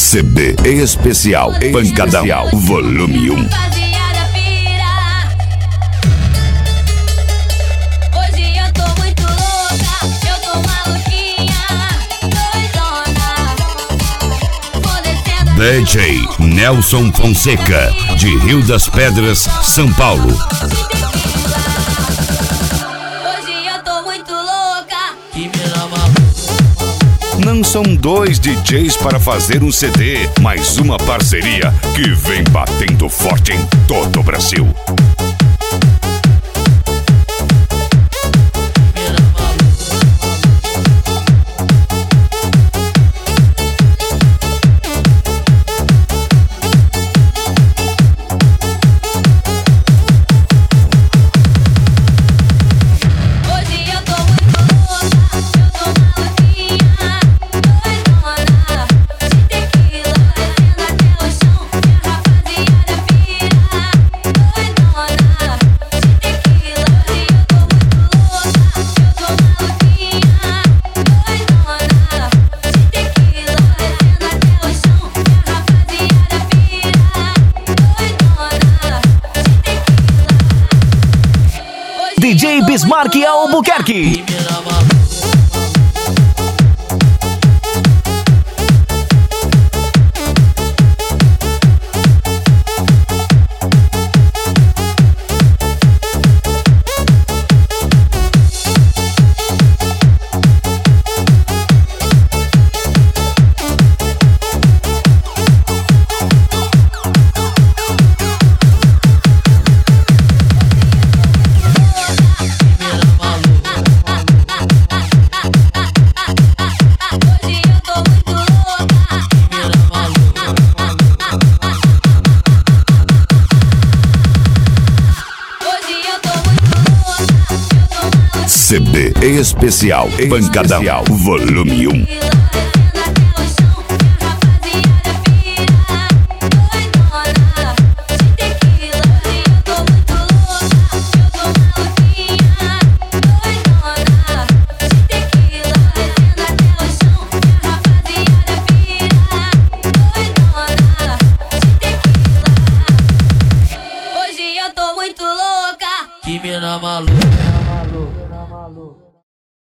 CB Especial Pancadão Volume 1. DJ Nelson Fonseca, de Rio das Pedras, São Paulo. Hoje eu tô muito louca. Não são dois DJs para fazer um CD, mas uma parceria que vem batendo forte em todo o Brasil. DJ Bismarck Albuquerque. CB Especial Pancadão Volume 1.